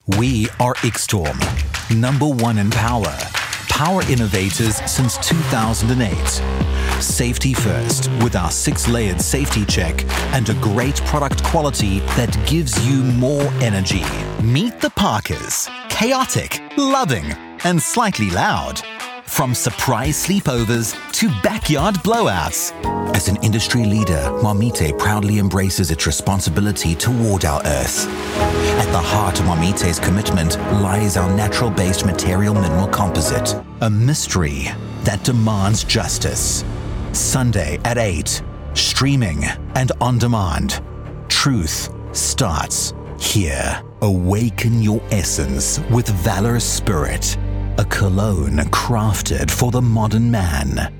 We are Ixtorm, #1 in power. Power innovators since 2008. Safety first with our 6-layered safety check and a great product quality that gives you more energy. Meet the Parkers. Chaotic, loving, and slightly loud. From surprise sleepovers to backyard blowouts. As an industry leader, Marmite proudly embraces its responsibility toward our Earth. At the heart of Marmite's commitment lies our natural-based material mineral composite, a mystery that demands justice. Sunday at 8, streaming and on demand. Truth starts here. Awaken your essence with Valorous Spirit, a cologne crafted for the modern man.